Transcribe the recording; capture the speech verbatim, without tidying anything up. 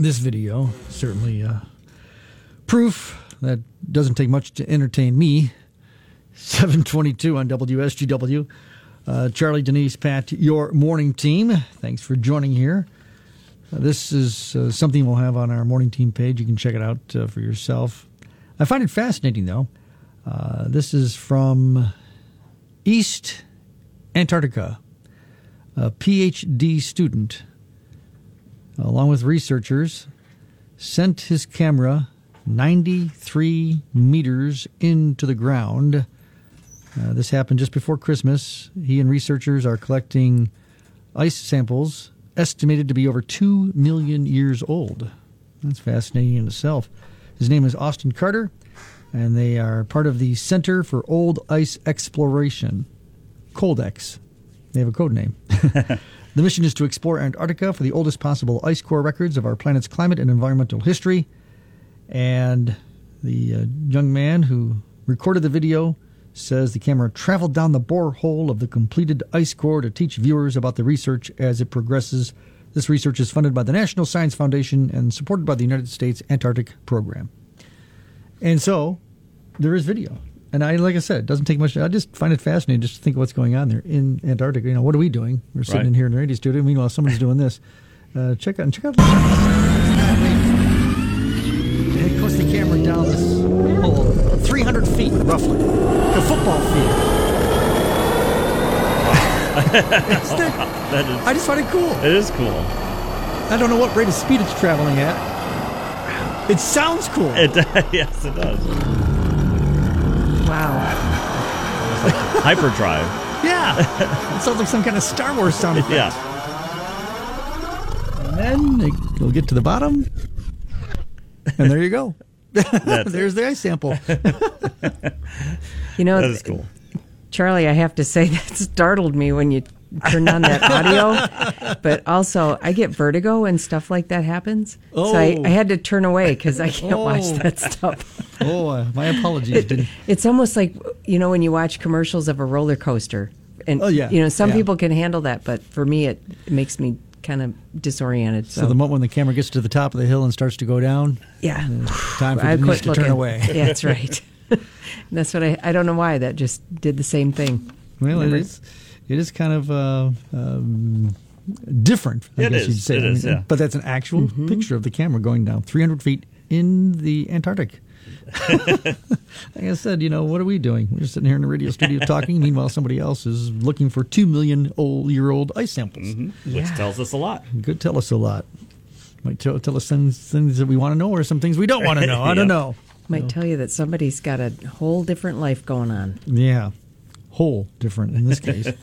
this video, certainly uh, proof that doesn't take much to entertain me. seven twenty-two on W S G W. Uh, Charlie, Denise, Pat, your morning team. Thanks for joining here. Uh, this is uh, something we'll have on our morning team page. You can check it out uh, for yourself. I find it fascinating, though. Uh, this is from East Antarctica. A P H D student, along with researchers, sent his camera ninety-three meters into the ground. Uh, this happened just before Christmas. He and researchers are collecting ice samples estimated to be over two million years old. That's fascinating in itself. His name is Austin Carter, and they are part of the Center for Old Ice Exploration, COLDEX. They have a code name. The mission is to explore Antarctica for the oldest possible ice core records of our planet's climate and environmental history. And the uh, young man who recorded the video says the camera traveled down the borehole of the completed ice core to teach viewers about the research as it progresses. This research is funded by the National Science Foundation and supported by the United States Antarctic Program. And so there is video. And I, like I said, it doesn't take much. I just find it fascinating just to think of what's going on there in Antarctica. You know, what are we doing? We're sitting right. in here in the radio studio. Meanwhile, someone's doing this. Uh, check out, check out. It puts the camera down this hole, three hundred feet roughly, a football field. that, that is, I just find it cool. It is cool. I don't know what rate of speed it's traveling at. It sounds cool. It yes, it does. Wow. It's like hyperdrive. Yeah. It sounds like some kind of Star Wars sound effect. Yeah. And then it'll get to the bottom. And there you go. There's the ice sample. You know, that is cool. Charlie, I have to say that startled me when you turned on that audio. But also, I get vertigo when stuff like that happens. Oh. So I, I had to turn away because I can't Oh. watch that stuff. Oh, uh, my apologies. It, Didn't... It's almost like, you know, when you watch commercials of a roller coaster. And, oh, yeah. you know, some yeah. people can handle that, but for me, it, it makes me kind of disoriented. So. so the moment when the camera gets to the top of the hill and starts to go down, yeah, uh, time for I Denise quit to looking. turn away. Yeah, that's right. That's what I, I don't know why, that just did the same thing. Well, Remember? it is, it is kind of uh, um, different, I It guess is. you'd say. It I mean, is, yeah. But that's an actual Mm-hmm. picture of the camera going down three hundred feet in the Antarctic. Like I said, you know, what are we doing? We're just sitting here in the radio studio talking. Meanwhile, somebody else is looking for two million old year old ice samples. Mm-hmm. Which Yeah. tells us a lot. Could tell us a lot. Might tell, tell us some things that we want to know or some things we don't want to know. I don't Yeah. know. Might tell you that somebody's got a whole different life going on. Yeah. Whole different in this case.